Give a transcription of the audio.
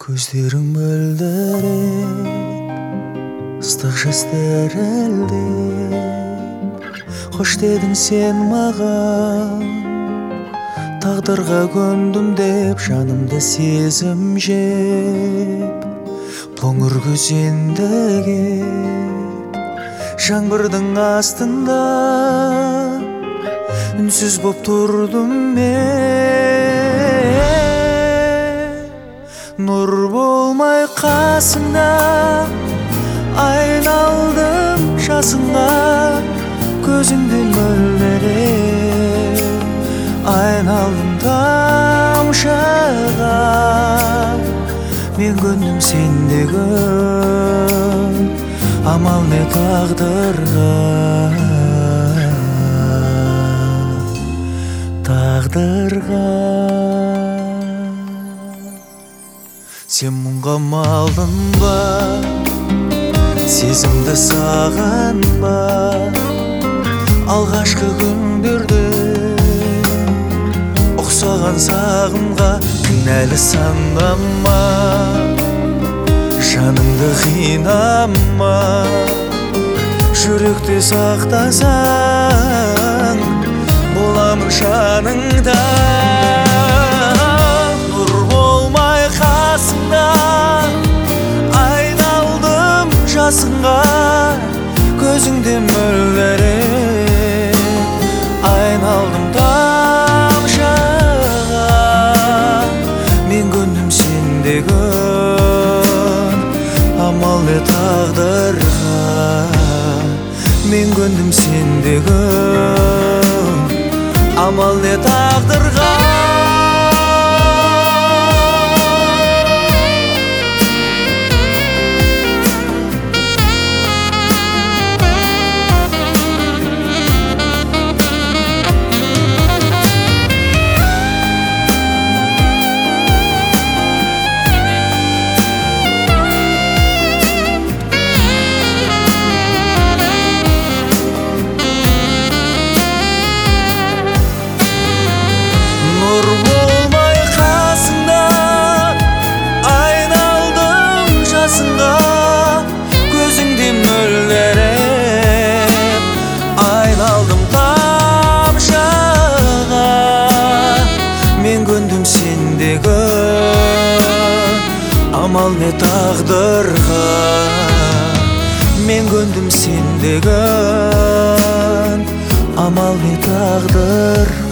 Көздерің мөлдіреп, ыстық жас дірілдеп, қош дедің сен маған. Тағдырға көндім деп жанымды сезім жеп, қоңыр күзенді кеп, жаңбырдың астында үнсіз боп тұрдым мен. Нұр болмай қасыңда айналдым жасыңа, көзіңді мөлдіреп айналдым тамшыға. Мен көндім сендегі амал не тағдырға. Сен мұңға малдың ба, сезімді саған ба, алғашқы күндерде ұқсаған сағымға кінәлі санама. Жаныңды қинама, жүректе сақтасаң боламын жаныңда. Нұр болмай қасыңда айналдым жасыңа, көзіңде мөлдіреп айналдым тамшыға. Мен көндім сендегі амал не тағдырға. Мен көндім сендегі амал не тағдырға. Көндім сендегі амал не тағдырға. Мен көндім сендегі амал не тағдырға.